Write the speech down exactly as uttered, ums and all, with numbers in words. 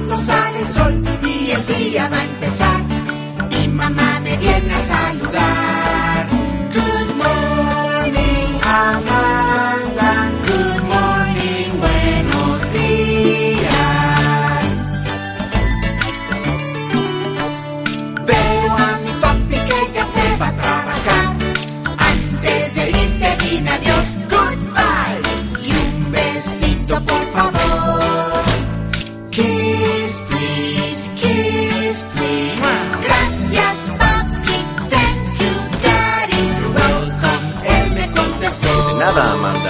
cuando sale el sol y el día va a empezar. Mi mamá me viene a saludar. Good morning, Amanda. Good morning, buenos días. Veo a mi papi que ya se va a trabajar. Antes de irte dime adiós, goodbye. Y un besito por favor. Kiss, please, kiss, please. Gracias, papi, thank you, daddy. You're welcome, él me contestó. De nada, Amanda.